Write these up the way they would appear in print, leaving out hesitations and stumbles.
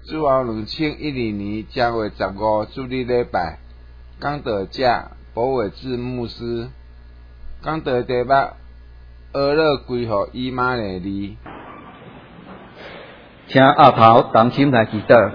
主后2012年正月15主日礼拜，讲道者保伟志牧师，讲道题目俄勒归乎以马内利。 请额头同心来祈祷。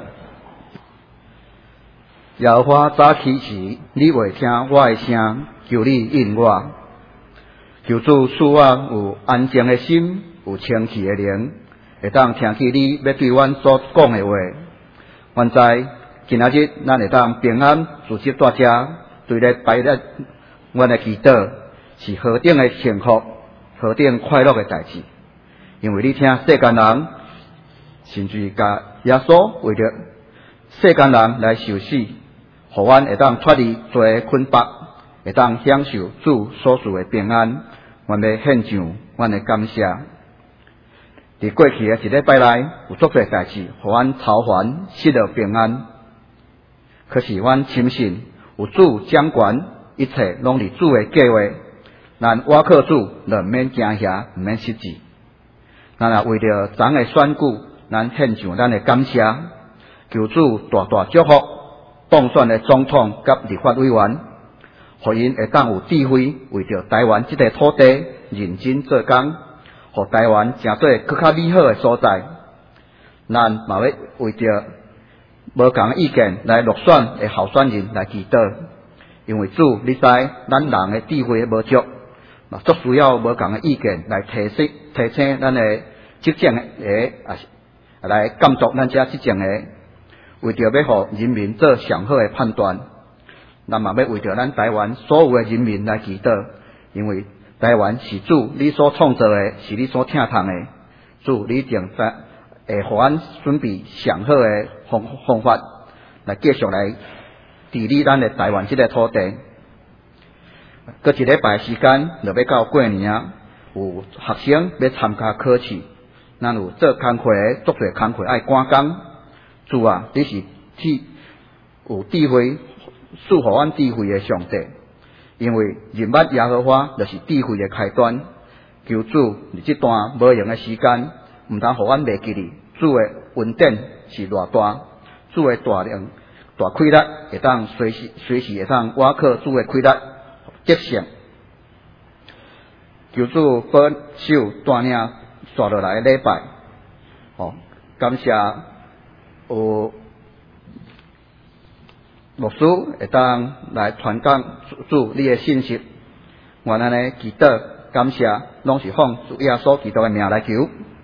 耶和华早起时，你未听我的声，求你应我。求主赐我有安静的心，有清气的灵，会当听起你要对阮所讲的话。愿在今仔日，咱会当平安自己在遮，对咧摆咧阮的祈祷，是何等的幸福，何等快乐的代志。因为你听世间人，甚至甲耶稣为着世间人来受死，互阮会当脱离罪捆绑，会当享受主所赐的平安。阮要献上阮的感谢。伫过去的一礼拜内，有足多代志，互阮操烦失了平安。可是阮深信，有主掌权，一切拢伫主的计划。咱倚靠主，就毋免惊吓，毋免失志。咱也为着昨的选举，咱献上咱的感谢，求主大大祝福当选的总统甲立法委员，互因会当有智慧，为着台湾这个土地认真做工，互台湾成做更较美好的所在。咱嘛要为着无同的意见来落选的候选人来祈祷，因为主你知咱人的智慧无足，嘛足需要无同的意见来提醒咱的执政的来监督咱遮执政的，为着要互人民做上好的判断。咱嘛要为着咱台湾所有的人民来祈祷，因为台湾是主你所创造的，是你所疼痛的。主你定会互咱准备上好的方法，来继续来治理咱的台湾这个土地。过一礼拜时间就要到过年啊，有学生要参加考试，咱有做工课的，足侪工课爱赶工。主啊，你是有智慧。赐予阮智慧的上帝，因为认捌耶和华就是智慧的开端。求主伫这段无用的时间，毋通互阮袂记哩。主的恩典是偌大，主的大量大开力，会当随时会当倚靠主的开力得胜。求主保守带领刷落来的礼拜，感谢有牧师会当来传讲主你的信息，愿安尼祈祷感谢，拢是奉主耶稣基督的名来求。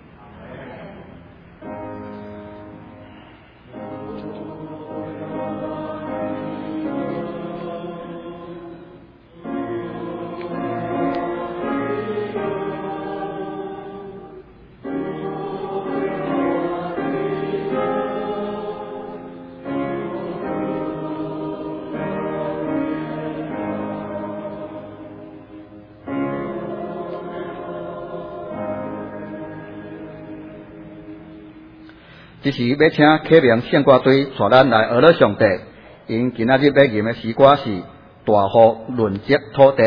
这是要请启明献歌队带咱来学乐上帝，因今仔日要吟的诗歌是《大雨润泽土地》。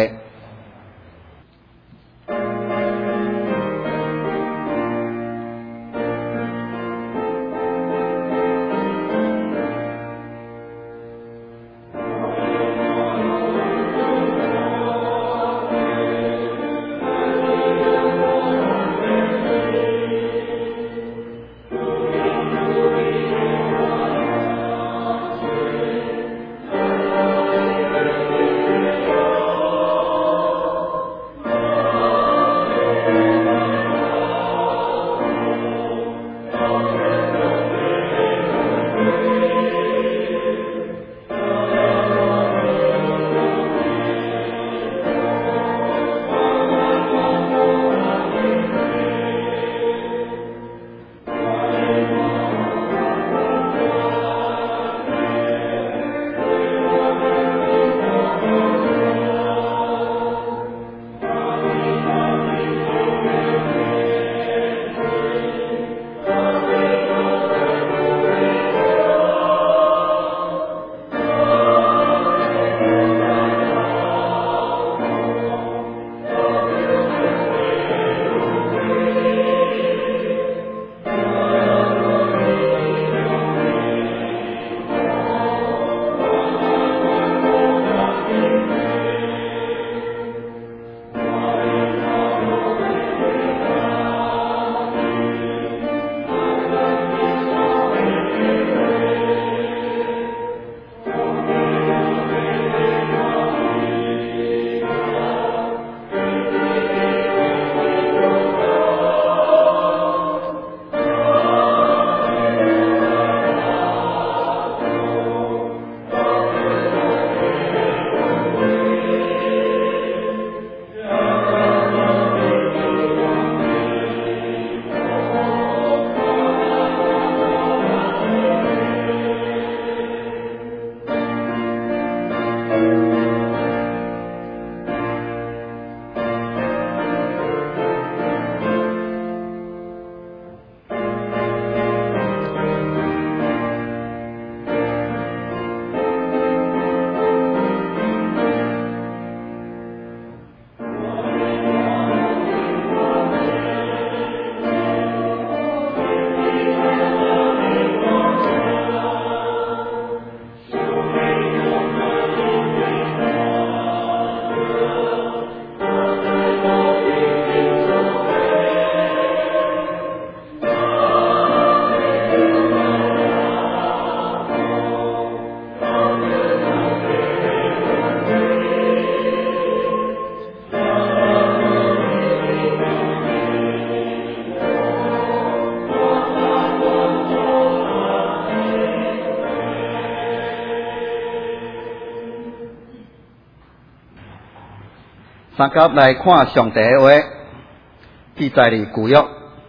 三甲来看上帝的话，记载伫旧约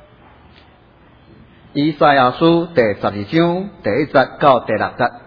以赛亚书第12章第1节到第6节。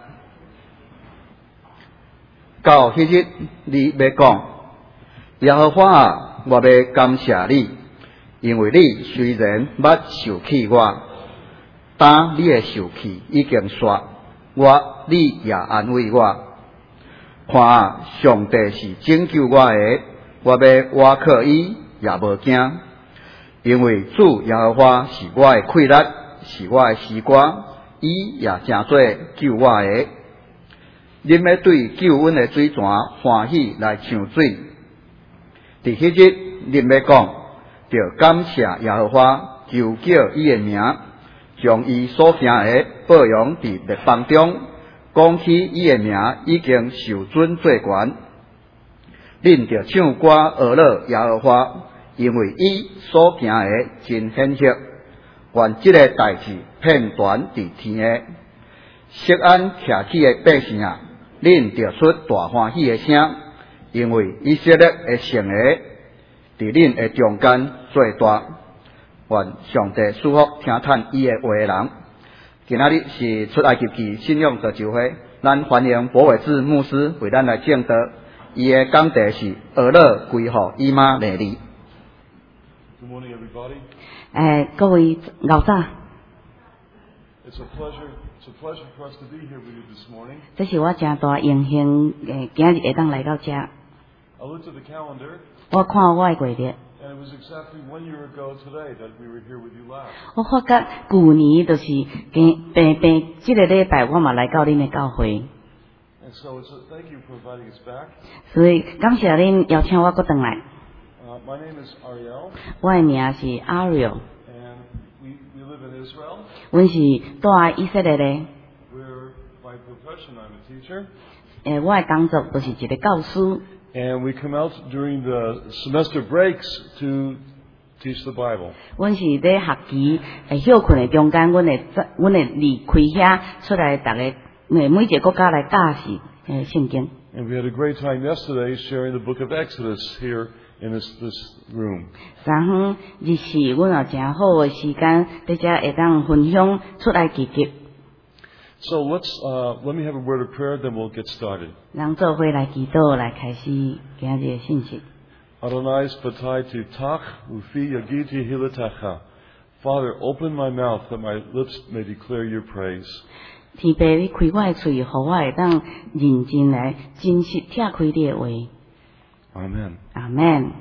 到迄日，你要讲，耶和华啊，我要感谢你，因为你虽然捌受气我，但你的受气已经煞你也安慰我。看啊，上帝是拯救我的，我要倚靠伊也无惊，因为主耶和华是我的气力，是我的诗歌，伊也诚做救我的。恁要对救恩的水泉欢喜来唱水。伫迄日，恁要讲，着感谢耶和华，求叫伊的名，将伊所行的报扬伫列邦中，讲起伊的名已经受准最悬。恁着唱歌学乐耶和华，因为伊所行的真显赫。愿即个代志遍传伫天的，锡安徛起的百姓啊！恁着出大欢喜的声，因为以色列的圣个伫恁的中间最大。愿上帝祝福听叹伊的话的人。今仔日是出埃及记信仰得救会，咱欢迎博伟志牧师为咱来讲道。伊的讲题是俄勒归乎以马内利。 Good morning, everybody. 各位老早， It's a pleasure for us to be here with you this morning. 这是我真大荣幸，今日会当来到这。 I looked at the calendar, 我看我的过日， and it was exactly 1 year ago today that we were here with you last. 我发觉去年就是平这个礼拜，我嘛来到恁的教会， And so thank you for inviting us back. 所以感谢恁邀请我过回来。 My name is Ariel, 我的名是 Ariel， and we live in Israel. 阮是住在以色列的。 We're, by profession, I'm a teacher. 我的工作就是一个教师。 And we come out during the semester breaks to teach the Bible. 阮是咧学期休困的中间，阮会离开遐出来，逐个每一个国家来教示圣经。 And we had a great time yesterday sharing the book of Exodus here in this room. 昨昏日是阮有真好的时间，在遮会当分享出来记记。 So let me have a word of prayer, then we'll get started. 咱做伙来祈祷，来开始今日的信息。 Adonai spatai tach ufi yagiti hilatacha. Father, open my mouth that my lips may declare your praise. 天父，你开我的嘴，互我会当认真来真实听开你的话。 Amen. 阿门。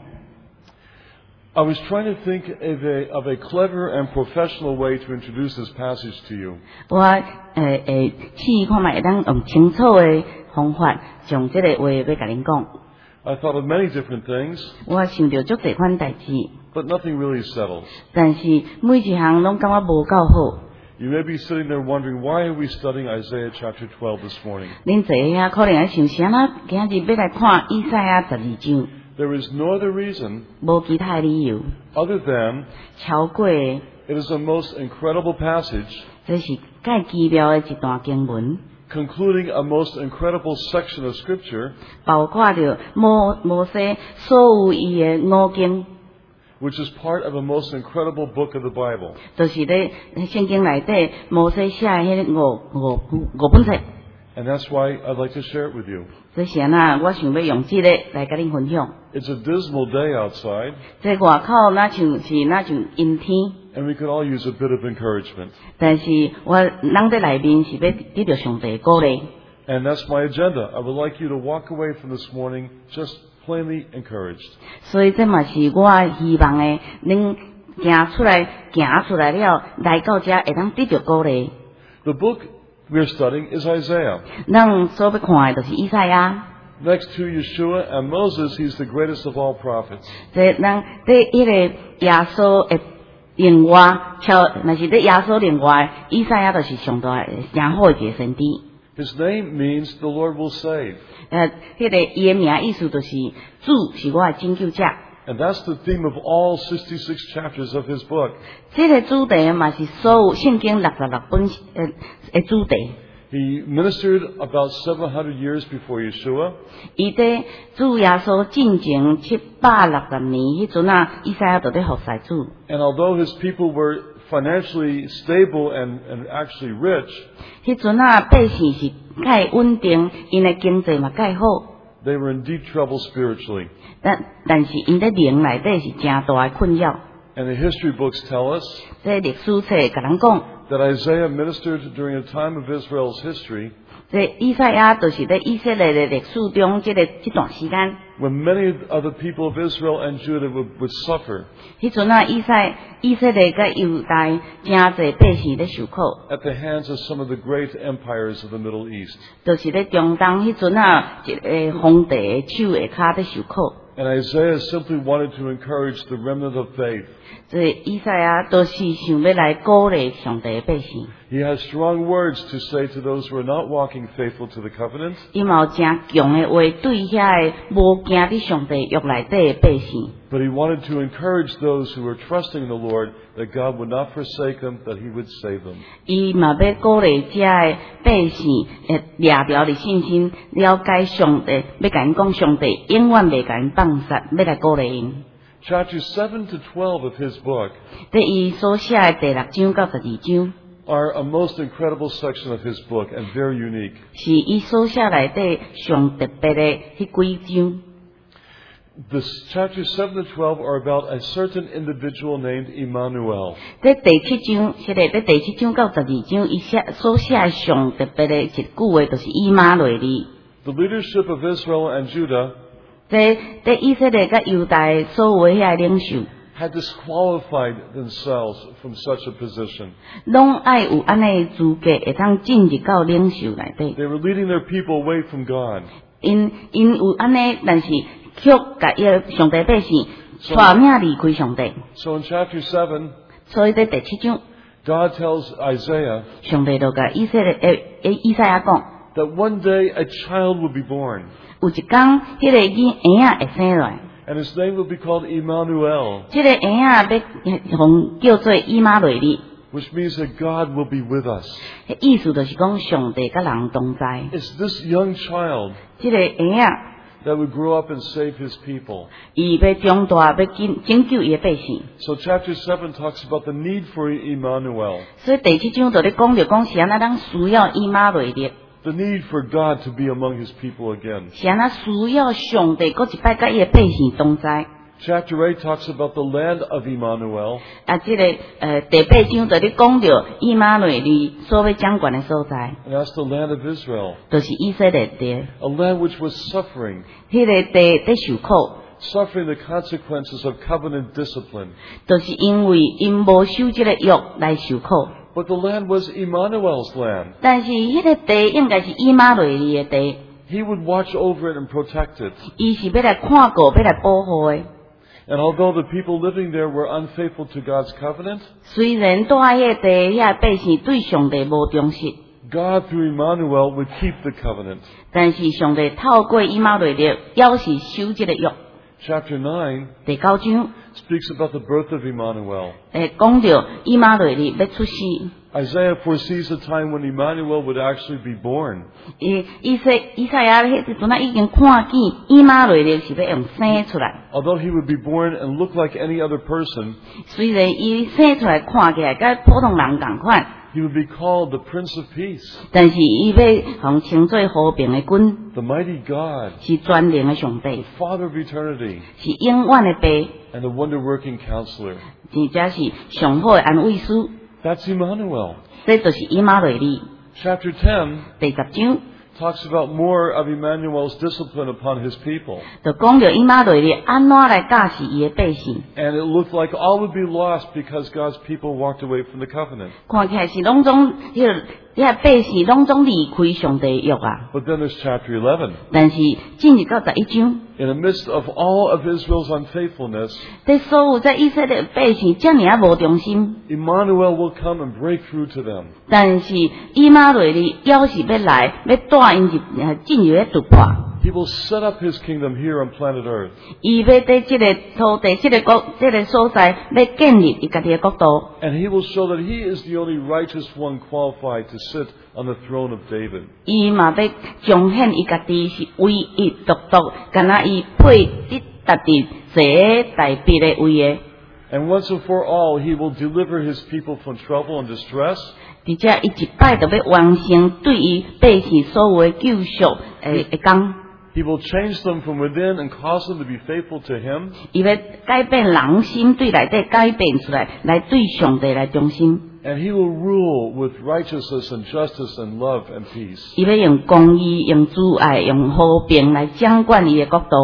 I was trying to think of a clever and professional way to introduce this passage to you. 我试看卖会当用清楚的方法，将这个话要甲恁讲。 I thought of many different things, 我想到足侪款代志， but nothing really settles. 但是每一项拢感觉无够好。 You may be sitting there wondering, why are we studying Isaiah chapter 12 this morning? 恁坐遐可能会想，啥啦？今日要来看以赛亚12章， There is no other reason 无其他的理由， other than 超过的 it is the most incredible passage, 这是介奇妙的一段经文， concluding a most incredible section of Scripture, 包括着摩西所有伊的五经， which is part of a most incredible book of the Bible. 就是咧圣经内底摩西写的迄五本册。 And that's why I'd like to share it with you. 所以现啊，我想要用这个来甲恁分享。 It's a dismal day outside, 这外口若像阴天， and we could all use a bit of encouragement. 但是咱在内面是要得到上帝的鼓励。 And that's my agenda. I would like you to walk away from this morning just plainly encouraged. 所以这嘛是我希望的，恁行出来了，来到这会当得到鼓励。 The book we're studying is Isaiah. 咱所要看的就是以赛亚。 Next to Yeshua and Moses, he's the greatest of all prophets. 这咱在迄个耶稣的另外，若是在耶稣另外，以赛亚就是上大上好的一个先知。 His name means the Lord will save. 迄个伊的名意思就是主是我的拯救者。 And that's the theme of all 66 chapters of his book. 这个主题嘛是所有圣经66本的主题。 He ministered about 700 years before Yeshua. 伊在主耶稣进前760年，迄阵啊，以赛亚就在服侍主。 And although his people were financially stable and actually rich, 迄阵啊，百姓是介稳定，因的经济嘛介好， they were in deep trouble spiritually. 但是因在灵内底是真大的困扰。 And the history books tell us 这历史册甲咱讲， that Isaiah ministered during a time of Israel's history 这以赛亚就是在以色列的历史中，这段时间， when many of the people of Israel and Judah would suffer 迄阵啊，以色列甲犹大真侪百姓咧受苦， at the hands of some of the great empires of the Middle East. 就是咧中东迄阵啊，一个皇帝的手下骹咧受苦。 And Isaiah simply wanted to encourage the remnant of faith. 这以赛亚都是想要来鼓励上帝的百姓， He has strong words to say to those who are not walking faithful to the covenant. 伊嘛有真强的话对遐个无行伫上帝约内底的百姓。 But he wanted to encourage those who were trusting the Lord that God would not forsake them, that he would save them. 伊嘛要鼓励遮个百姓，掠着的信心，了解上帝，要甲因讲上帝永远袂甲因放杀，要来鼓励因。 Chapters 7 to 12 of his book 在伊所写的第6章到12章， are a most incredible section of his book and very unique. 是伊所写内底上特别的迄几章。 The chapters 7 to 12 are about a certain individual named Emmanuel. 在第7章，在第7章到12章，伊所写上特别的一句话，就是以马内利。 The leadership of Israel and Judah 在以色列甲犹大所有遐领袖， had disqualified themselves from such a position. 拢爱有安尼资格，会当进入到领袖内底。 They were leading their people away from God. 因有安尼，但是却甲伊上帝百姓带命离开上帝。 So in chapter 7, 所以在第7章， God tells Isaiah 上帝就甲以赛亚讲， that one day a child will be born, 有一天，迄个婴仔会生来， and his name will be called Emmanuel, 这个婴仔要红叫做以马内利， which means that God will be with us. 意思就是讲上帝甲人同在。 It's this young child 这个婴仔， that would grow up and save his people. 伊要长大，要拯救伊的百姓。 So chapter 7 talks about the need for Emmanuel, 所以第7章就咧讲着讲是安那咱需要以马内利， the need for God to be among his people again. 是安那需要上帝搁一摆甲伊的百姓同在。 Chapter 8 talks about the land of Emmanuel, 啊，这个第8章就咧讲着以马内利所要掌管的所在， and that's the land of Israel, 就是以色列地， a land which was suffering, 迄个地在受苦， suffering the consequences of covenant discipline. 就是因为因无守这个约来受苦。 But the land was Emmanuel's land. 但是迄个地应该是以马内利的地， He would watch over it and protect it. 伊是要来看顾、要来保护的。 And although the people living there were unfaithful to God's covenant, 虽然住喺迄个地，遐百姓对上帝无忠实， God through Emmanuel would keep the covenant. 但是上帝透过以马内利，要是守这个约。 Chapter 9 第9章 speaks about the birth of Emmanuel. 讲到以马内利要出世。 Isaiah foresees a time when Emmanuel would actually be born. 以赛亚迄时阵已经看见以马内利是要用生出来， Although he would be born and look like any other person, 虽然伊生出来看起来甲普通人共款， he would be called the Prince of Peace, 但是伊要互称做和平的君， the mighty God, 是全能的上帝， Father of eternity, 是永远的爸， and the wonder-working counselor. 真正是上好的安慰师。 That's Emmanuel. 这就是以马内利。 Chapter 10 第10章 talks about more of Emmanuel's discipline upon his people. 就讲到以马内利安怎来教示伊的百姓， And it looked like all would be lost because God's people walked away from the covenant. 看起来是拢总遐百姓拢总离开上帝的约啊。 But then there's chapter 11. 但是进入到11章。 In the midst of all of Israel's unfaithfulness, 在所有在以色列百姓遮尔啊无忠心， Emmanuel will come and break through to them. 但是以马内利要是要来，要带因进入咧突破， He will set up His kingdom here on planet Earth. 伊要在这个土地、这个国、这个所在，要建立伊家己的国度。 And He will show that He is the only righteous one qualified to sit on the throne of David. 伊嘛要彰显伊家己是唯一独独，敢若伊配得达伫这代笔的位的。 And once and for all, He will deliver His people from trouble and distress. 而且伊一摆就要完成对伊百姓所有的救赎的工。 He will change them from within and cause them to be faithful to Him. 伊要改变人心，对内底改变出来，来对上帝来忠心。 And He will rule with righteousness and justice and love and peace. 伊要用公义、用慈爱、用和平来掌管伊的国度。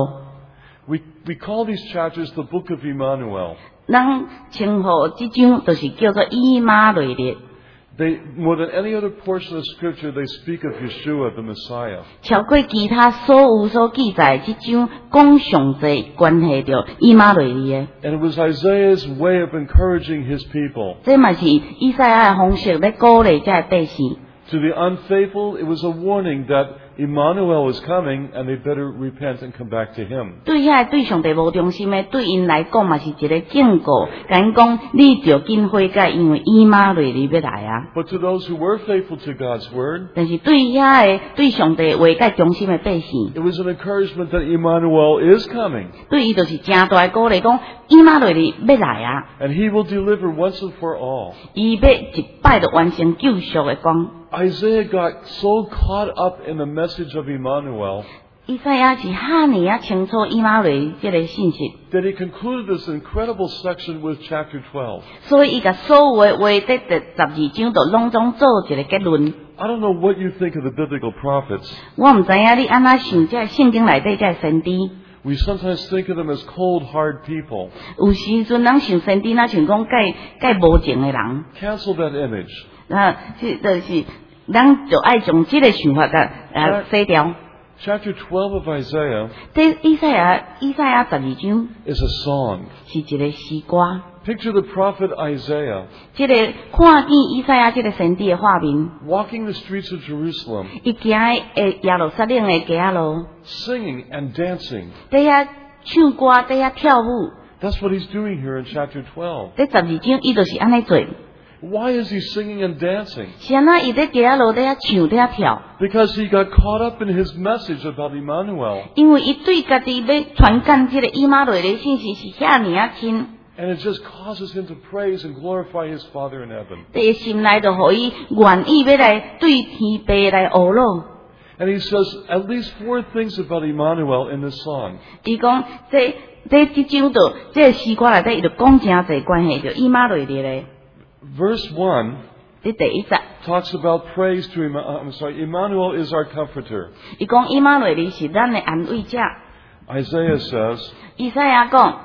We call these chapters the Book of Emmanuel. 咱称呼即章就是叫做以马内利。 They, more than any other portion of Scripture, they speak of Yeshua, the Messiah. 超过其他所有所记载，即章讲上帝关系着以马内利的。 And it was Isaiah's way of encouraging his people. 这嘛是以赛亚的方式来鼓励这百姓。 To the unfaithful, it was a warning that Emmanuel is coming and they better repent and come back to Him. 对遐对上帝无忠心的，对因来讲嘛是一个警告，甲因讲你着紧悔改，因为以马内利要来啊。 But to those who were faithful to God's word, 但是对遐的对上帝话甲忠心的百姓， it was an encouragement that Emmanuel is coming. 对伊就是真大的鼓励，讲以马内利要来啊， And He will deliver once and for all. 伊要一摆就完成救赎的光。 Isaiah got so caught up in the message of Emmanuel 以赛亚是哈尼啊清楚以马内利这个信息， that he concluded this incredible section with chapter 12. 所以伊甲所有的话在第12章就拢总做一个结论。 I don't know what you think of the biblical prophets. 我唔知影你安怎想这圣经内底这先知。 We sometimes think of them as cold, hard people. 有时阵咱想先知，那像讲介无情的人， Cancel that image. 就是咱就爱将这个想法甲洗掉。 Chapter 12 of Isaiah 这以赛亚12章 is a song. 是一个诗歌。 Picture the prophet Isaiah 这个看见以赛亚这个先知的画面， walking the streets of Jerusalem, 伊行诶耶路撒冷的街仔路， singing and dancing. 在遐唱歌，在遐跳舞。 That's what he's doing here in chapter 12. 这12章伊就是安尼做。 Why is he singing and dancing? 是安那伊在街仔路在遐唱在遐跳， Because he got caught up in his message about Emmanuel. 因为伊对家己要传讲这个以马内利信息是遐尔啊亲。 And it just causes him to praise and glorify his Father in heaven. 第心内就互伊愿意要来对天父来学咯。 And he says at least 4 things about Emmanuel in this song. 伊讲这章度，这诗歌内底伊就讲真侪关系着以马内利咧。 Verse 1 这第一节， talks about praise to Emmanuel is our comforter. 伊讲以马内利是咱的安慰者。 Isaiah says, 以赛亚讲，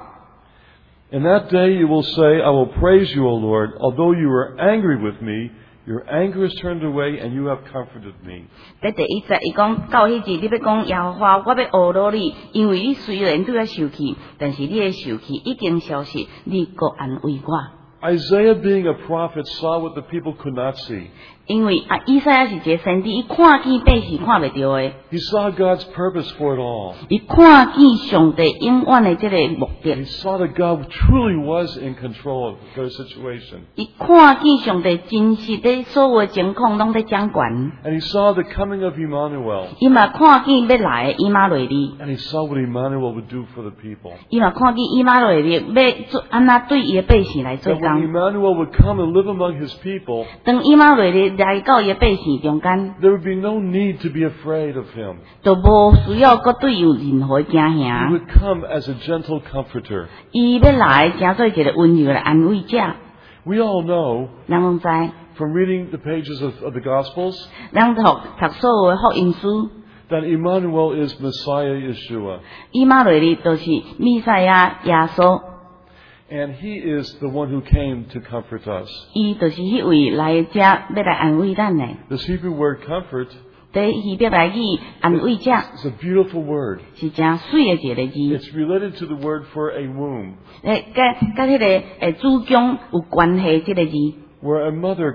In that day you will say, I will praise you, O Lord, although you were angry with me, your anger is turned away and you have comforted me. 在第一节伊讲到迄日，你要讲耶和华，我要学罗你，因为你虽然对我受气，但是你的受气已经消失，你搁安慰我。 Isaiah, being a prophet, saw what the people could not see. 因为以赛亚是一个先知，伊看见百姓看袂到的， He saw God's purpose for it all. 伊看见上帝永远的这个目 He 的， saw that God truly was in control of their situation. 伊看见上帝真实的所有的情况拢在掌管， And he saw the coming of Emmanuel. 伊嘛看见要来的以马内利， And he saw what Emmanuel would do for the people. 伊嘛看见以马内利要做安那对伊的百姓来做 That when 工。 Emmanuel would come and live among his people, 当以马内利来到伊的百姓中间， there would be no need to be afraid of him. 就无需要搁对有任何惊 He 吓。 would come as a gentle comforter. 伊要来，诚做一个温柔的安慰者。 We all know 咱拢知， from reading the pages of the Gospels 咱读所有的福音书， that Emmanuel is Messiah Yeshua. 以马内利就是弥赛亚耶稣， And he is the one who came to comfort us. 伊就是迄位来者要来安慰咱的。 This Hebrew word comfort 在希伯来语安慰者 is a beautiful word. 是真水的一个字， It's related to the word for a womb, 甲迄个子宫有关系，这个字， where a mother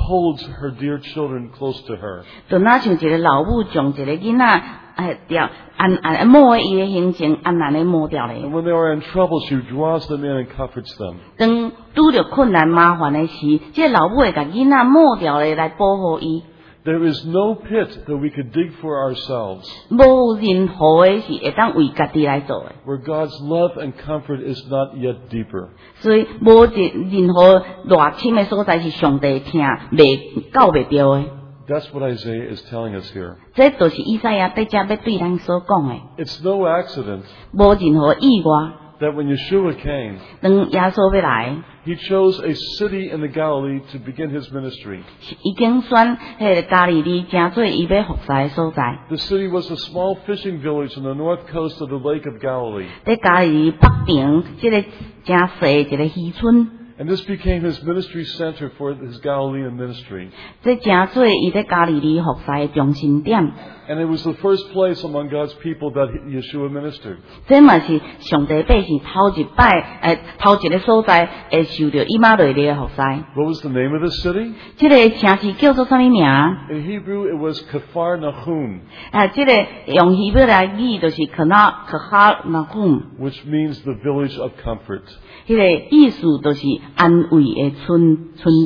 holds her dear children close to her. 就那像一个老母将一个囡仔掉摸伊的形情，安然的摸掉 And 咧。 when they are in trouble, she draws them in and comforts them. 当拄着困难麻烦的时，这个老母会甲囡仔摸掉咧来保护伊。 There is no pit that we could dig for ourselves 无任何的是会当为家己来做的， where God's love and comfort is not yet deeper. 所以无任何偌深的所在是上帝听到袂着的。 That's what Isaiah is telling us here. 这就是以赛亚在这要对咱所讲的， It's no accident 无任何意外。 that when Yeshua came, 当耶稣要来， he chose a city in the Galilee to begin his ministry. 已经选迄个加利利诚做伊要服侍的所在。 The city was a small fishing village on the north coast of the Lake of Galilee. 在加利利北边，这个诚细一个渔村， And this became his ministry center for his Galilean ministry. 这诚做伊在加利利服侍的中心点。 And it was the first place among God's people that Yeshua ministered. 这嘛是上帝百姓头一摆，头一个所在会受到以马内利的服侍。 What was the name of the city? 这个城市叫做什么名？ In Hebrew, it was Kafar Nahum, 这个用希伯来语就是可哈那hum which means the village of comfort. 迄个意思就是安慰的村。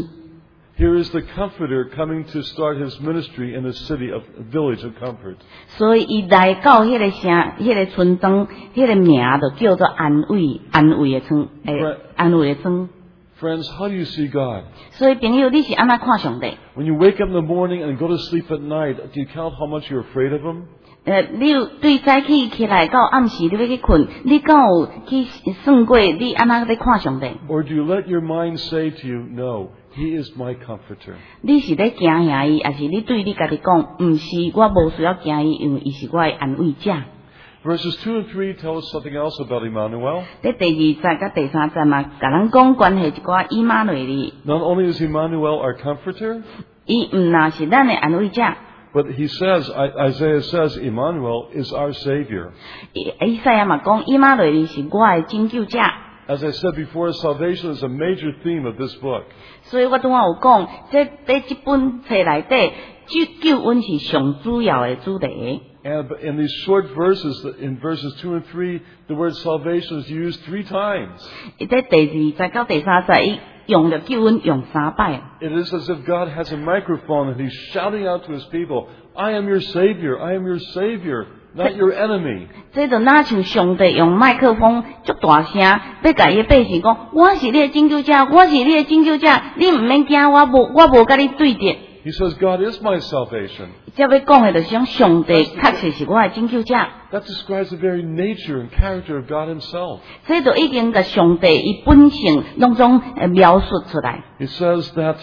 Here is the Comforter coming to start his ministry in a city of a village of comfort. 所以伊来到迄个城，迄个村庄，迄个名就叫做安慰的村，安慰的村。 Friends, how do you see God? 所以朋友，你是安怎看上帝？ When you wake up in the morning and go to sleep at night, do you count how much you're afraid of him? 你有对早起来到暗时你要去困，你敢有去算过你安怎在看上帝？ Or do you let your mind say to you, no, he is my comforter? 你是咧惊吓伊，还是你对你家己讲，毋是我无需要惊伊，因为伊是我的安慰者。 Verses 2 and 3 tell us something else about Emmanuel. 在第2節甲第3節嘛，甲咱講關係一寡以馬內利， Not only is Emmanuel our comforter, 伊毋那是咱的安慰者。 but Isaiah says Emmanuel is our Savior. 以賽亞嘛講，以馬內利是我的拯救者。 As I said before, salvation is a major theme of this book. 所以我拄仔有講，在本冊內底，救恩是上主要的主題。 And in these short verses, in verses 2 and 3, the word salvation is used 3 times. 在第2節到第3節，伊用了救恩用3擺。 It is as if God has a microphone and he's shouting out to his people, I am your Savior, I am your Savior, not your enemy. 这就哪像上帝用麦克风足大声，要甲伊的百姓讲：我是你的拯救者，我是你的拯救者，你毋免惊，我无甲你对敌。 He says, God is my salvation. 这要讲的就是讲上帝确实是我的拯救者。 That describes the very nature and character of God himself. 这就已经甲上帝伊本性拢总描述出来。 It says that,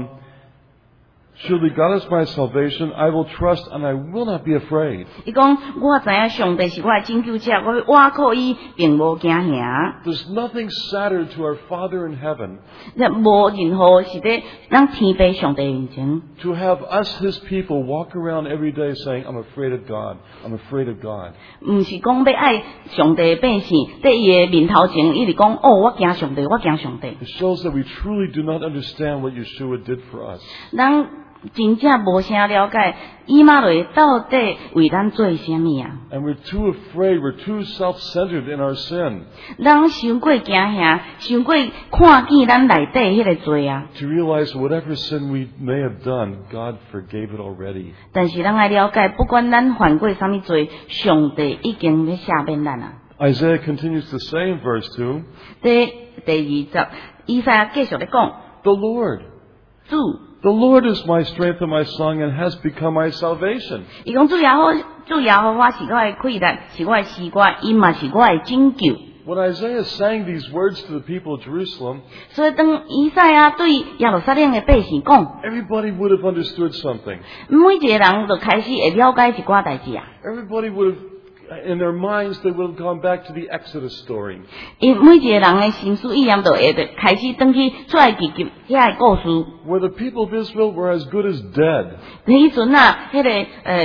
surely God is my salvation, I will trust and I will not be afraid. 伊讲我知影上帝是我的拯救者，我要倚靠伊，并无惊吓。 There's nothing sadder to our Father in heaven 无任何是在咱天父上帝面前。 to have us, his people, walk around every day saying, I'm afraid of God, I'm afraid of God. 毋是讲要爱上帝的百姓，在伊的面头前一直讲哦，我惊上帝，我惊上帝。 It shows that we truly do not understand what Yeshua did for us. 咱真正无啥了解，以马内到底为咱做啥物啊？ And we're too afraid, we're too self-centered in our sin 咱伤过惊吓，伤过看见咱内底迄个罪啊。 to realize whatever sin we may have done, God forgave it already. 但是咱爱了解，不管咱犯过啥物罪，上帝已经要赦免咱啊。 Isaiah continues to say in verse 2, 第20，以赛亞繼續咧講， The Lord. 主， The Lord is my strength and my song and has become my salvation. 伊講主耶和華是我的氣力，是我的詩歌，伊嘛是我的拯救。 When Isaiah sang these words to the people of Jerusalem, 所以當以賽亞對耶路撒冷的百姓講， everybody would have understood something. 每一個人就開始會了解一寡代志啊。 Everybody would have, in their minds, they would have gone back to the Exodus story. 因每一個人的心思意念就會開始轉去出來記及遐個故事。 Where the people of Israel were as good as dead. 迄陣啊，迄個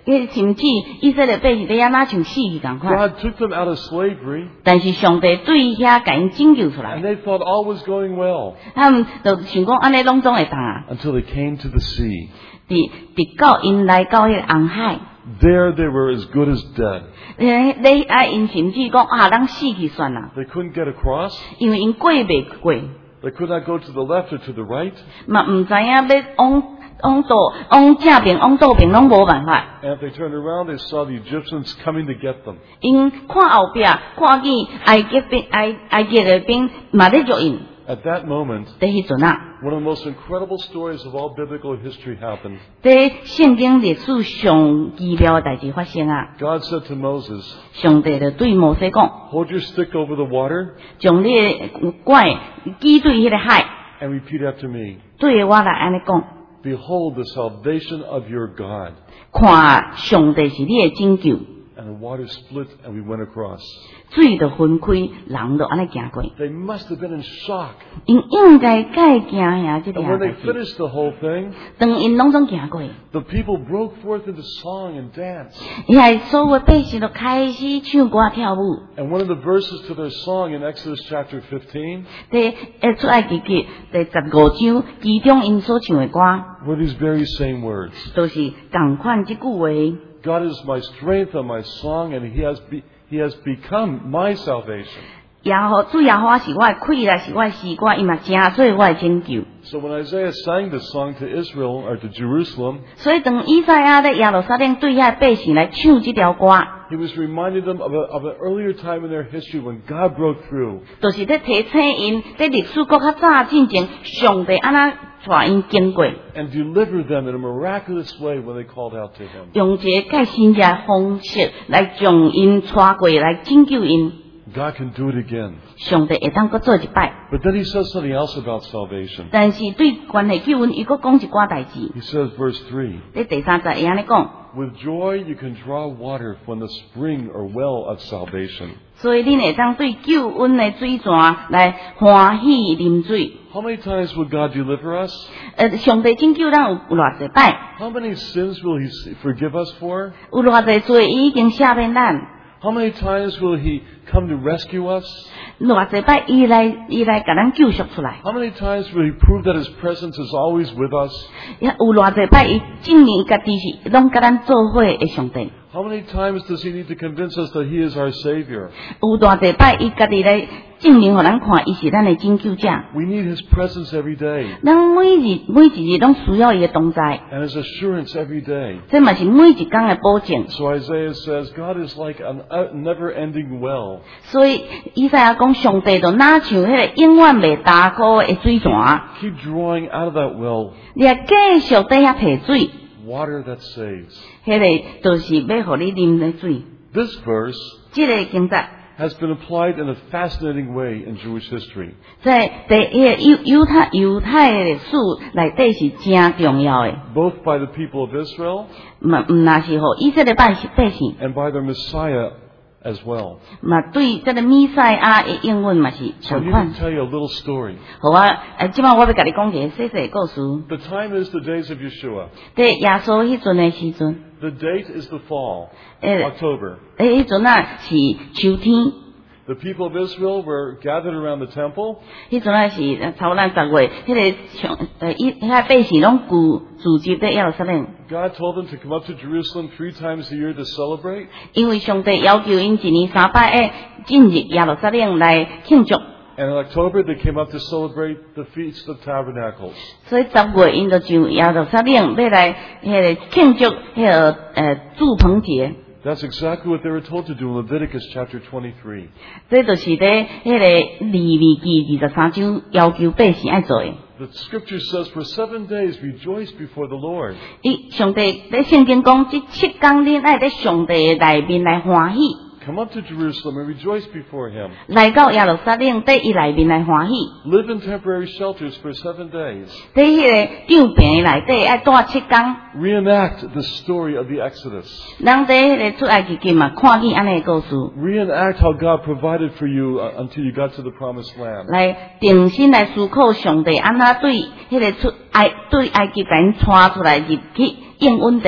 甚至以色列百姓要安怎像死去共款。 God took them out of slavery, 但是上帝对遐甲因拯救出 and 来， they thought all was going well 他们就想讲安尼拢总会当啊。 until they came to the sea. 直到因来到迄个红海， There they were as good as dead. 你因甚至讲咱死去算啦， They couldn't get across. 因为因过袂过， They could not go to the left or to the right. 嘛唔知影要往正边往倒边拢无办法。 And if they turned around, they saw the Egyptians coming to get them. 因看后壁看见埃及的兵嘛咧捉因， At that moment, 在迄阵啊， one of the most incredible stories of all biblical history happened. 在圣经历史上奇妙的代志发生啊。 God said to Moses, 上帝就对摩西讲， hold your stick over the water 将你的拐举对迄个海， and repeat after me. 对我来安尼讲， Behold the salvation of your God. 看上帝是你的拯救， And the water split and we went across. 水就分开，人就安尼行过。 They must have been in shock. 因应该介惊遐这 And when 个 they 代志， finished the whole thing, 当因拢总行过， the people broke forth into song and dance. 遐所有的百姓都开始唱歌跳舞。 And one of the verses to their song in Exodus chapter 15 在出埃及記第15章，其中因所唱的歌， were these very same words. 都是同款即句話。 God is my strength and my song, and He has become my salvation. 主耶和華是我的氣力，是我的詩歌，伊嘛正做我的拯救。 So when Isaiah sang this song to Israel or to Jerusalem, 所以當以賽亞在耶路撒冷對遐百姓來唱這條歌， he was reminding them of an earlier time in their history when God broke through. 就是在提醒因，在歷史國較早之前，上帝安那帶因經過， And deliver them in a miraculous way when they called out to Him. 用一個較新嘅方式來將因帶過來拯救因。 God can do it again. 上帝會當佫做一擺， But then He says something else about salvation. 但是對關係救恩，伊佫講一寡代志。 He says, verse 3, 在第三節伊安尼講。 with joy you can draw water from the spring or well of salvation. 所以恁會當對救恩的水泉來歡喜啉水。 How many times will God deliver us? 上帝拯救咱有偌濟擺， How many sins will He forgive us for? 有偌濟罪已經赦免咱， How many times will He come to rescue us? 偌濟擺伊來甲咱救贖出來， How many times will He prove that His presence is always with us? 有偌濟擺伊證明伊家己是攏甲咱做伙的上帝， How many times does He need to convince us that He is our Savior? 有偌濟擺伊家己來證明互咱看伊是咱的拯救者。 We need His presence every day 咱每一日攏需要伊的同在， and His assurance every day. 這嘛是每一工的保證。 So Isaiah says, God is like a never-ending well. 所以以賽亞講上帝就哪像迄個永遠未打枯的水泉， Keep drawing out of that well 你也繼續在遐提水， water that saves. 迄個就是要互你啉的水。 This verse 這個經節 has been applied in a fascinating way in Jewish history. 在猶太的歷史內底是真重要的， Both by the people of Israel 嘛唔那是互以色列百姓， and by their Messiah as well. 嘛對這個彌賽亞的應允嘛是 So I 同 need 款 to。tell you a little story. 好啊，即擺我要甲你講一個細細的故事。 The time is the days of Yeshua. 在耶穌迄陣的時陣， The date is the fall, 誒 October. 迄陣啊是秋天。 The people of Israel were gathered around the temple, 迄陣啊是差不多10月，迄個上遐百姓攏聚集在耶路撒冷， God told them to come up to Jerusalem 3 times a year to celebrate. 因為上帝要求因一年3擺進入耶路撒冷來慶祝， And in October, they came up to celebrate the Feast of Tabernacles. 所以10月因就上耶路撒冷要來迄個慶祝迄個住棚節， That's exactly what they were told to do in Leviticus chapter 23. 這就是在迄個利未記23章要求百姓愛做的。 The scripture says, for 7 days rejoice before the Lord. 上帝在聖經講，這7天恁愛在上帝的內面來歡喜。 Come up to Jerusalem and rejoice before Him. 來到耶路撒冷，在伊內面來歡喜。 Live in temporary shelters for 7 days. 在迄個帳棚內底愛住7天。 Reenact the story of the Exodus. 咱在迄個出埃及記嘛，看見安尼個故事， Reenact how God provided for you until you got to the promised land. 來定心來思考上帝安怎對迄個對埃及甲因帶出來入去應允地。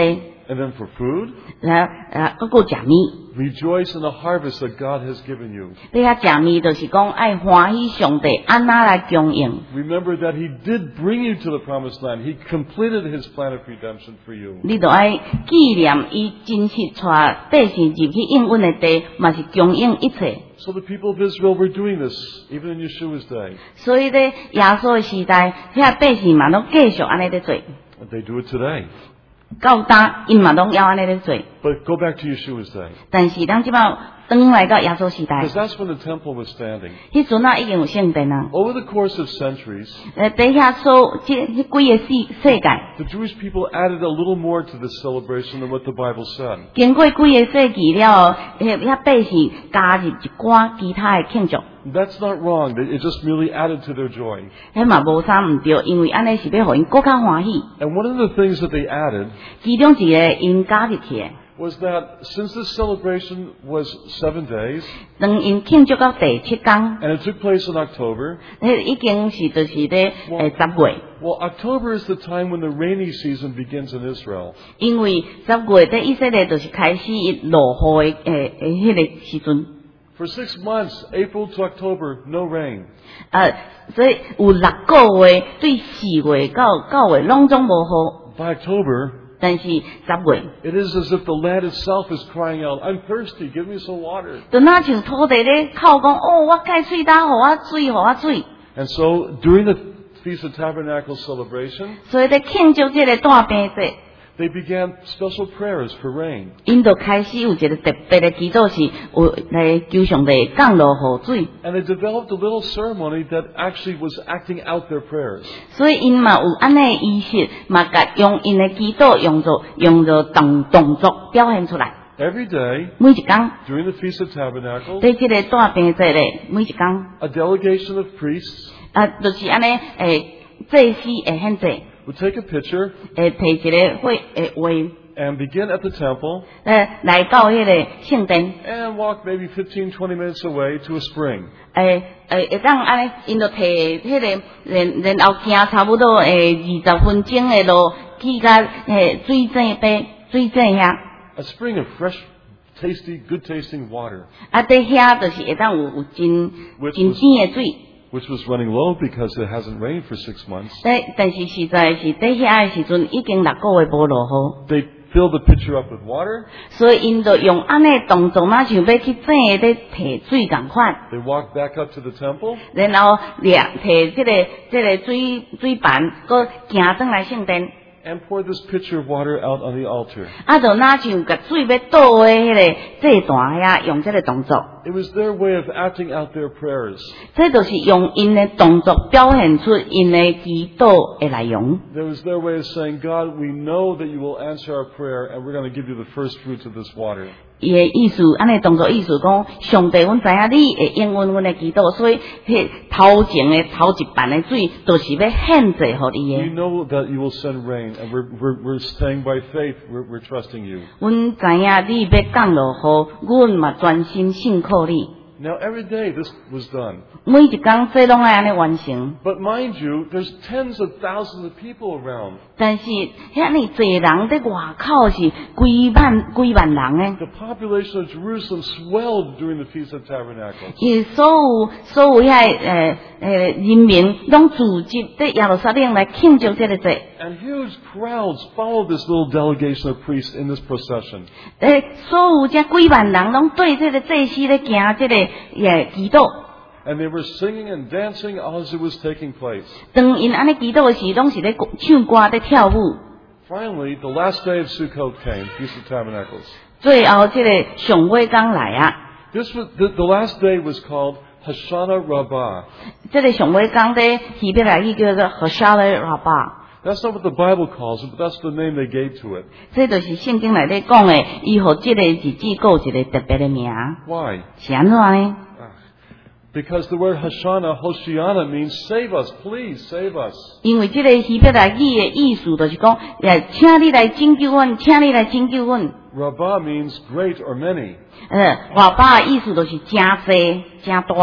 And then for food, 还有食米。 rejoice in the harvest that God has given you. 你遐食米就是讲爱欢喜上帝安那来供应。 Remember that He did bring you to the promised land. He completed His plan of redemption for you. 你就爱纪念伊真实带百姓入去应允的地，嘛是供应一切。 So the people of Israel were doing this, even in Yeshua's day. 所以咧，耶稣的时代，遐百姓嘛拢继续安尼咧做， And they do it today. 到今因嘛拢要安尼咧做。 But go back to Yeshua's day. 但是咱即摆转来到耶稣时代 Because，that's when the temple was standing. 迄阵啊已經有聖殿啊。 Over the course of centuries, 底下所即幾個世界， the Jewish people added a little more to this celebration than what the Bible said. 經過幾個世紀了，遐百姓加入一寡其他的慶祝， That's not wrong. It just merely added to their joy. 迄嘛無啥毋對，因為安尼是要互因更較歡喜。 And one of the things that they added 其中一個因加入去的， was that since this celebration was 7 days, 當因慶祝到第7天， and it took place in October, 已經是就是咧10月， well, October is the time when the rainy season begins in Israel. 因為10月咧以色列就是開始落雨的迄個時陣。 For 6 months, April to October, no rain. 所以有6個月對4月到9月攏總無雨， By October, 但是10月， it is as if the land itself is crying out, I'm thirsty, give me some water. 就那像土地咧靠講，哦，我蓋喙打，互我水，互我水。 And so, during the Feast of Tabernacles celebration, 所以咧慶祝這個大餅節， they began special prayers for rain. 因就開始有一個特別的祈禱，是有來求上帝降落雨水。 And they developed a little ceremony that actually was acting out their prayers. 所以因嘛有安尼的儀式，嘛甲用因的祈禱用作動作表現出來。 Every day, 每一天， during the Feast of Tabernacles, 對這個大餅節咧，每一天， a delegation of priests 就是安尼祭司會獻祭， would take a pitcher 摕一個火位， and begin at the temple 來到迄個聖殿。 and walk maybe 15, 20 minutes away to a spring. 會當安尼，因就摕迄個，然後行差不多20分鐘的路，去甲水井邊水井遐， A spring of fresh, tasty, good tasting water, 在遐就是會當有真甜的水。 which was running low because it hasn't rained for 6 months. 但是實在是在遐的時陣，已經6個月無落雨， They filled the pitcher up with water. 所以因就用安尼動作，那像要去井咧摕水共款， They walked back up to the temple 然後摕這個水盤，佮行轉來聖殿。 and poured this pitcher of water out on the altar. 就那像甲水要倒的迄個祭壇遐，用這個動作， It was their way of acting out their prayers. 這就是用因的動作表現出因的祈禱的內容。 It was their way of saying, God, we know that you will answer our prayer and we're going to give you the first fruits of this water. 伊的意思，安尼動作意思講，上帝，阮知影你會應允阮的祈禱，所以迄頭前的頭一辦的水，就是要獻祭互你 We 的。 know that you will send rain and we're staying by faith. We're trusting you. 阮知影你要降落雨，阮嘛專心信靠你。 Now, every day this was done. 每一天這攏愛安尼完成， But mind you, there's tens of thousands of people around. 但是遐尼濟人在外口是幾萬人的。 The population of Jerusalem swelled during the Feast of Tabernacles. 伊所有遐人民拢聚集在耶路撒冷來慶祝這個節。 And huge crowds followed this little delegation of priests in this procession. 所有這幾萬人攏對這個祭司咧行這個祈禱。 And they were singing and dancing as it was taking place. 當因安尼祈禱的時，攏是咧唱歌咧跳舞。 Finally, the last day of Sukkot came, Feast of Tabernacles. 最後這個上尾天來啊， This was the last day was called Hoshana Rabbah. 這個上尾天咧希伯來語叫做 Hoshana Rabbah。 That's not what the Bible calls it, but that's the name they gave to it. 這就是聖經內底講的，伊互這個日子有一個特別的名， Why? 是安怎呢？ Because the word Hoshana, Hoshiana, means save us, please save us. 因為這個希伯來語的意思就是講，請你來拯救阮，請你來拯救阮。 Rabbah means great or many. 華巴的意思就是真多、真大。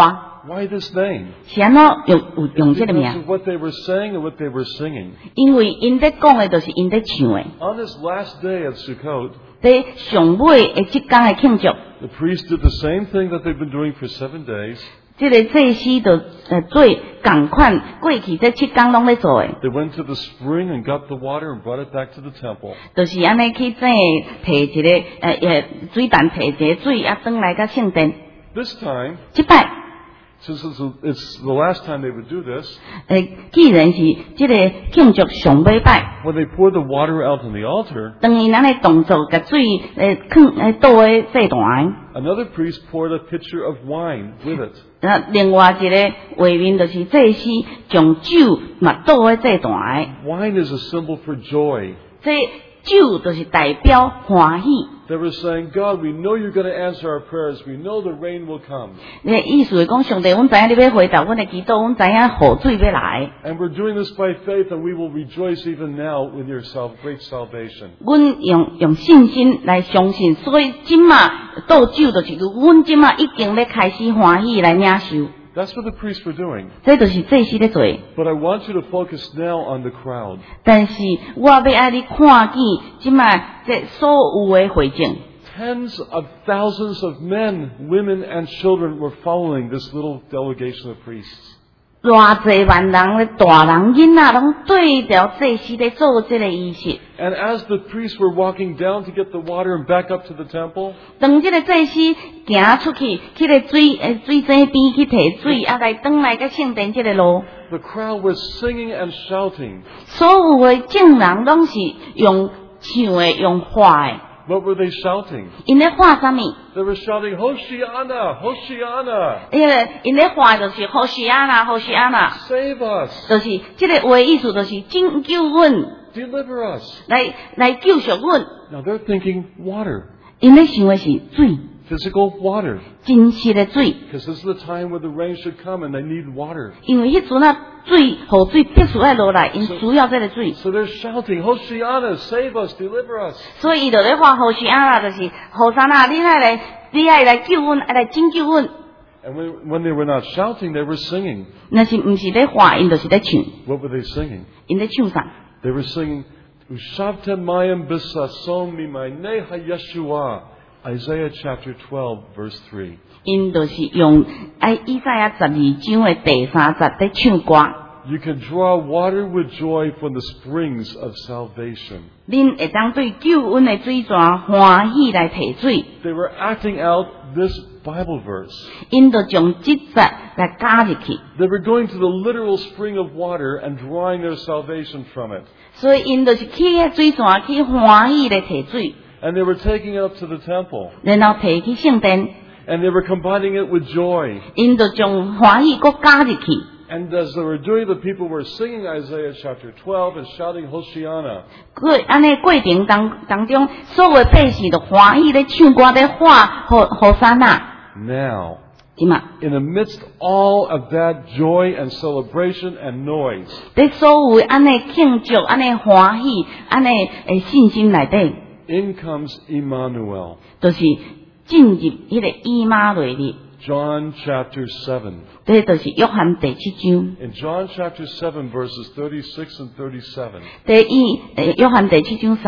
Why this name? 是安怎用这个 Because 名？ of what they were saying and what they were singing. 因为因在讲的就是因在唱的。 On this last day at Sukkot, 在上尾的即天的庆祝， the priests did the same thing that they've been doing for 7 days. 这个祭司就做同款，过去这7天拢咧做的， They went to the spring and got the water and brought it back to the temple. 就是安尼去整摕一个水bàn摕一个水啊，转来到圣殿。 This time, 即摆 since it's the last time they would do this, 既然是这个庆祝上尾摆， when they poured the water out on the altar, 当伊咱的动作，甲水放倒的祭坛。 another priest poured a pitcher of wine with it. 另外一个画面就是祭司将酒嘛倒喺祭坛， Wine is a symbol for joy. 这酒就是代表欢喜。 They were saying, God, we know you're going to answer our prayers. We know the rain will come. 你意思是讲，上帝，阮知影你要回答阮的祈祷，阮知影雨水要来。 And we're doing this by faith, and we will rejoice even now with your great salvation. 阮用信心来相信，所以今嘛倒酒就是阮今嘛已经要开始欢喜来领受。 That's what the priests were doing. 这就是祭司咧做。 But I want you to focus now on the crowd. 但是我要爱你看见，今嘛这所有的会众。 Tens of thousands of men, women, and children were following this little delegation of priests. 偌济万人咧，大人囡仔拢对着祭司咧做这个仪式。 And as the priests were walking down to get the water and back up to the temple, 当这个祭司行出去，去个水井边去摕水，啊来转来个圣殿这个路， the crowd was singing and shouting. 所有的众人拢是用唱的，用喊的。 What were they shouting? 因咧喊啥物？ They were shouting, Hoshiana, Hoshiana, 因咧喊就是好西安啦，好西安啦， save us, 就是这个话意思就是拯救阮， deliver us. 来救赎阮。 Now they're thinking water, 因咧想的是水， physical water, 真实的水。 because this is the time when the rain should come and they need water. 因为迄阵啊，雨水必须要落来，因需要这个水， So they're shouting, Hoshiana, save us, deliver us. 所以伊就咧喊好西安啦，就是好山啊，你爱来救阮，爱来拯救阮。 And when they were not shouting, they were singing. 若是毋是咧喊，因就是咧唱， What were they singing? 因咧唱啥？ They were singing, Ushavte mayim bisasom mimayneha Yeshua. Isaiah chapter 12, verse 3. 因就是用以赛亚12章的第3节咧唱歌。 You can draw water with joy from the springs of salvation. 恁会当对救恩的水泉欢喜来提水， They were acting out this Bible verse. 因就将这节来加入去， They were going to the literal spring of water and drawing their salvation from it. 所以因就是去迄水泉去欢喜来提水， And they were taking it up to the temple. 然后提去圣殿， And they were combining it with joy. 因就将欢喜搁加入去。 And as they were doing, the people were singing Isaiah chapter 12 and shouting Hoshiana. 安尼过程当中，所有的百姓就欢喜咧唱歌咧喊好山啊， Now, 是嘛？ in amidst all of that joy and celebration and noise, 在所有安尼庆祝、安尼欢喜、安尼诶信心内底， in comes Emmanuel. 就是进入迄个以马内利。 John chapter 7. 这就是约翰第7章， In John chapter 7, verses 36 and 37, 约翰第7章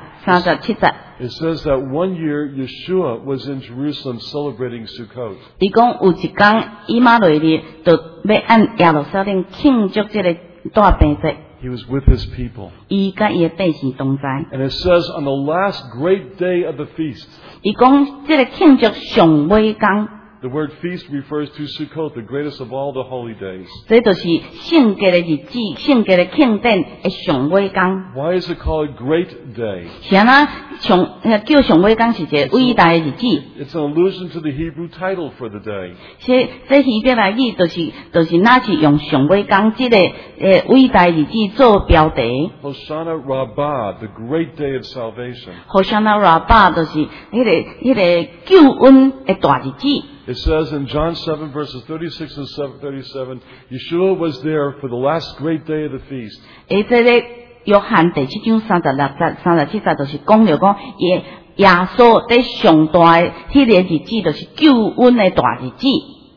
37节， it says that one year Yeshua was in Jerusalem celebrating Sukkot. 伊讲有一天以马内利就要按耶路撒冷庆祝这个大平节， He was with his people. 伊甲伊的百姓同在。 And it says on the last great day of the feast, 伊讲这个庆祝上尾天， the word feast refers to Sukkot, the greatest of all the holy days. 这就是圣洁的日子，圣洁的庆典的上尾天。 Why is it called Great Day? 是安那叫上尾天是一个伟大的日子。 It's an allusion to the Hebrew title for the day. 这希伯来语就是那是用上尾天这个伟大的日子做标题。 Hoshana Rabbah, the great day of salvation. 好像那拉巴就是迄个救恩的大日子。 It says in John 7, verses 36 and 37, Yeshua was there for the last great day of the feast. 这个约翰第7章36节、37节，就是讲着讲耶稣在上大的迄个日子，就是救恩的大日子。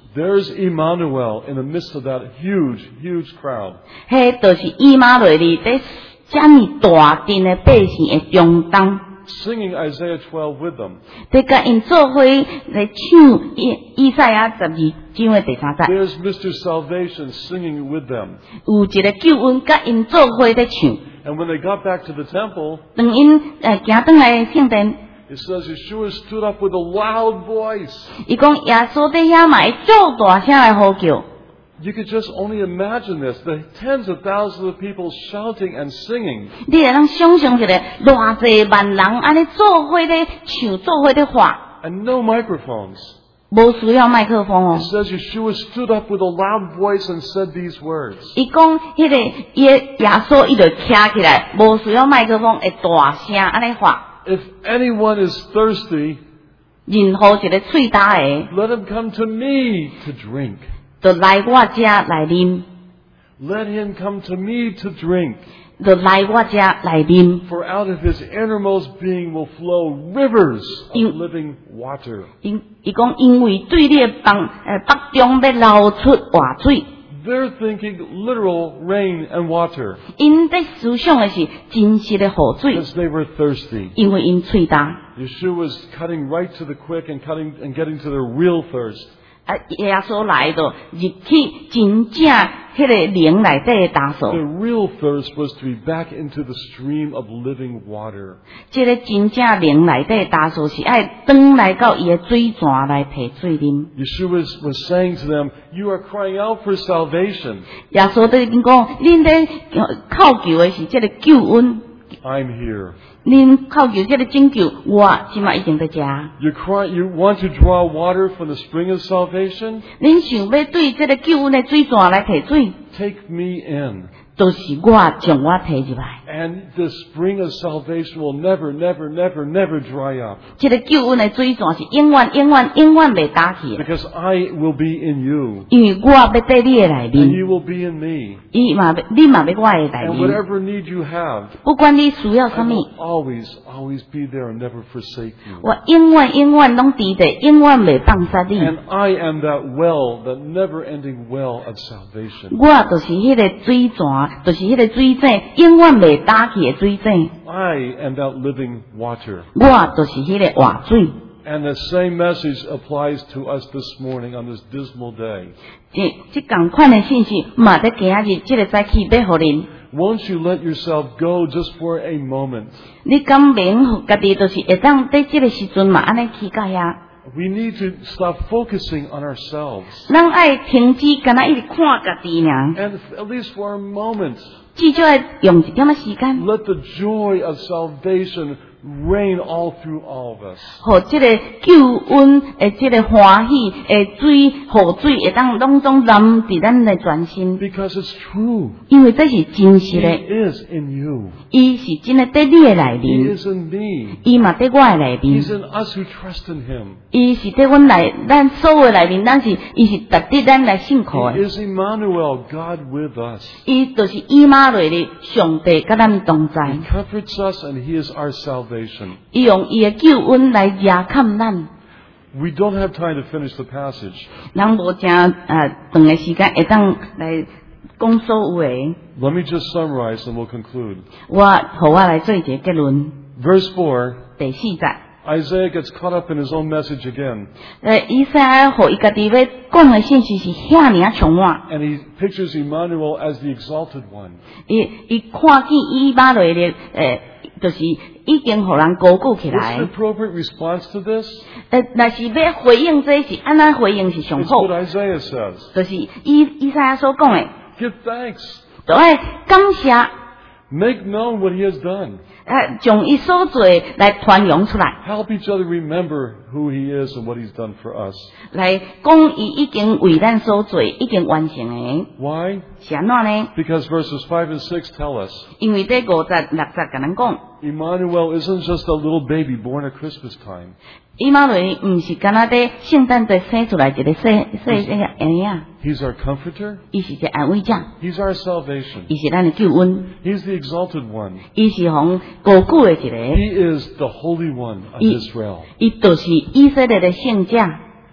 There's Emmanuel in the midst of that huge, huge crowd. 迄就是以马内利在遮尔大阵的百姓的中当， Singing Isaiah 12 with them. 在甲因做伙来唱以赛亚12章的第3节， There's Mr. Salvation singing with them. 有一个救恩甲因做伙在唱。 And when they got back to the temple, 当因行转来圣殿， it says Yeshua stood up with a loud voice. 伊讲耶稣在遐嘛会做大声来呼叫。 You could just only imagine this, the tens of thousands of people shouting and singing. 你会当想象一个偌济万人安尼做伙咧唱，做伙咧话， And no microphones. 无需要麦克风 It 哦。 says Yeshua stood up with a loud voice and said these words. 伊讲迄个耶稣伊就徛起来，无需要麦克风，会大声安尼话。 If anyone is thirsty, 任何一个喙焦的， let him come to me to drink. 就来我遮来啉， Let him come to me to drink. 就来我遮来啉。 For out of his innermost being will flow rivers of In- living water. 伊讲因为对你的北中要流出活水， They're thinking literal rain and water 因在思想的是真实的雨水， because they were thirsty. 因为因喙焦。 Yeshua was cutting right to the quick and getting to their real thirst. 耶稣来到入去真正迄个灵内底的打扫， The real thirst was to be back into the stream of living water. 这个真正灵内底的打扫是爱转来到伊的水泉来摕水啉。 Yeshua was saying to them, you are crying out for salvation. 耶稣对因讲，恁咧靠求的是这个救恩， I'm here. 恁靠求这个拯救，我即马已经在遮。 You want to draw water from the spring of salvation? 恁想要对这个救恩的水泉来摕水， Take me in. 就是我将我摕入来。 And the spring of salvation will never, never, never, never dry up. 这个救恩的水泉是永远、永远、永远袂打去的， Because I will be in you. 因为我要在你的内 And 面， you will be in me. 你嘛要我的内 And 面。 whatever need you have, 不管你需要 I 什么， will always, always be there and never forsake you. 我永远、永远拢伫地，永远袂放杀你。 And I am that well, that never-ending well of salvation. 我就是迄个水泉，就是迄个水井，永远袂打去的水井。 I am that living water. 我就是迄个活水。 And the same message applies to us this morning on this dismal day. 这同款的信息，嘛在今日这个早起要互恁。 Won't you let yourself go just for a moment? 你敢免家己就是会当在这个时阵嘛，安尼去到遐。 We need to stop focusing on ourselves. 咱爱停止，敢若一直看家己尔， And at least for a moment, 至少要用一点仔时间， let the joy of salvation reign all through all of us. 互这个救恩诶，这个欢喜诶水雨水会当拢总淋伫咱的全身， Because it's true. 因为这是真实 He 的， is in you. 伊是真的在你的内 He 面， is in me. 伊嘛在我的内面， He's in us who trust in Him. 伊是在阮内，咱所有内面，伊是值得咱来信靠 He 的， is Emmanuel, God with us. 伊就是以马内利上帝甲咱同 He 在， comforts us and He is our salvation. 伊用伊的救恩来遮看咱。 We don't have time to finish the passage. 咱无正长的时间会当来讲所有的， Let me just summarize and we'll conclude. 我来做一个结论。 Verse 4, 第4节， Isaiah gets caught up in his own message again. 以赛亚互伊家己要讲的信息是遐尔充满， And he pictures Emmanuel as the exalted one. 伊看见以马内利就是已经互人高举起 What's 来 the。appropriate response to this? 若是要回应这是安怎回应是上 It's 好 what，Isaiah says. 就是以赛亚所讲的， Give thanks. 就爱感谢， Make known what he has done. 将伊所做的来传扬出来。 Help each other remember who he is and what he's done for us. 来讲，伊已经为咱所做，已经完成的， Why? 是安怎呢？ Because verses 5 and 6 tell us 因为这50、60甲咱讲， Emmanuel isn't just a little baby born at Christmas time. 以马内利毋是干那在圣诞节生出来一个小婴仔， He's our comforter. 伊是一个安慰者， He's our salvation. 伊是咱的救恩， He's the exalted one. 伊是互高举的一个， He is the Holy One of Israel. 伊就是以色列的圣者。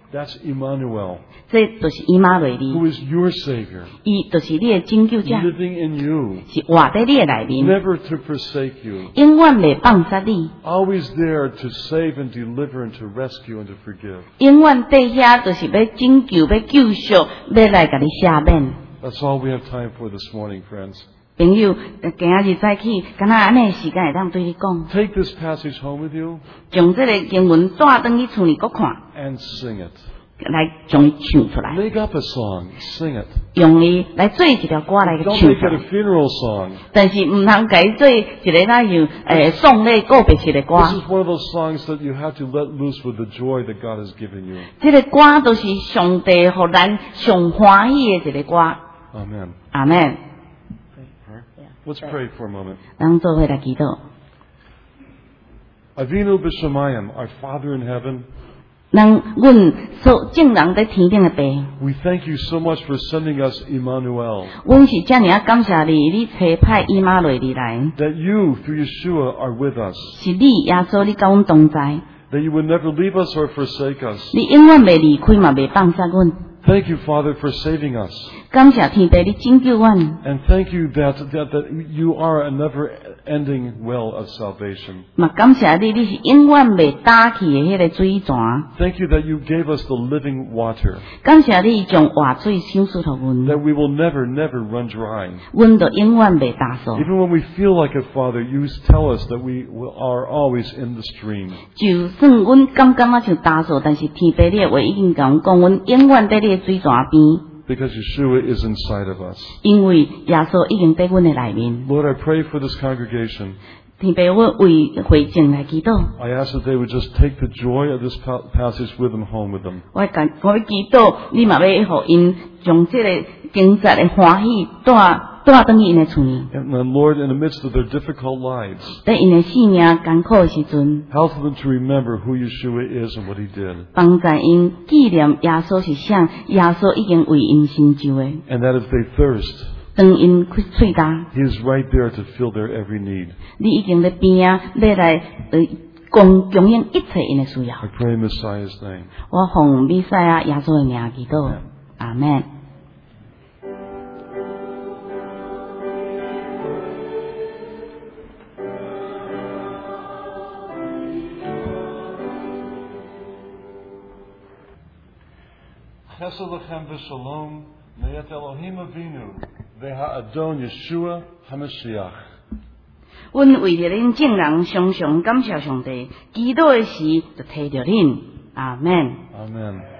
That's Emmanuel, 这就是以马内利， who is your Savior, 伊就是你的拯救者， living in you, 是活在你的内面， never to forsake you, 永远袂放杀你， always there to save and deliver and to rescue and to forgive. 永远在遐就是要拯救、要救赎、要来甲你赦免。 That's all we have time for this morning, friends. 朋友，今仔日早起，敢若安尼时间会当对你讲， Take this passage home with you 将这个经文带转去厝里搁看， and sing it. 来将伊唱出来， Make up a song, sing it. 用伊来做一条歌来 Don't 唱 make 出 it 来 a。funeral song. 但是唔通甲伊做一个那样送礼告别式的歌。 This is one of those songs that you have to let loose with the joy that God has given you. 这个歌都是上帝互咱上欢喜的一个歌。 Amen. 阿门。 Let's pray for a moment. 咱做伙来祈祷。 Avinu b'shamayim, our Father in heaven, 阮所众人在天顶的爸， we thank you so much for sending us Emmanuel. 阮是遮尔啊感谢你，你差派以马内利来， That you, through Yeshua, are with us. 是你耶稣，你甲阮同在， That you would never leave us or forsake us. 你永远袂离开嘛，袂放杀阮。 Thank you, Father, for saving us. 感谢天父，你拯救阮。 And thank you that you are a never-ending well of salvation. 嘛，感谢你，你是永远袂打去的迄个水泉。 Thank you that you gave us the living water. 感谢你将活水赏赐互阮， That we will never, never run dry. 阮就永远袂打扫。 Even when we feel like it, Father, you tell us that we are always in the stream. 就算阮感觉啊像打扫，但是天父你的话已经甲阮讲，阮永远在你的水泉边。 Because Yeshua is inside of us. 因为耶稣已经在阮的内面。 Lord, I pray for this congregation. 天父，我为会众来祈祷， I ask that they would just take the joy of this passage with them home with them. 我要祈祷，你嘛要互因将这个经节的欢喜带转去因的厝里。 And then, Lord, in the midst of their difficult lives, 在因的生命艰苦的时阵， help them to remember who Yeshua is and what He did. 帮助因纪念耶稣是啥，耶稣已经为因成就的。 And that if they thirst, 当因喙干， He is right there to fill their every need. 你已经在边啊，要来供应一切因的需要。 I pray in Messiah's name. 我奉弥赛亚耶稣的名祈祷，阿门。 Chesed lechem v'shalom, me'et Elohim Avinu, ve'ha'adon Yeshua HaMashiach. 阮为着恁众人常常感谢上帝，祈祷的时就摕着恁，阿门。 Amen.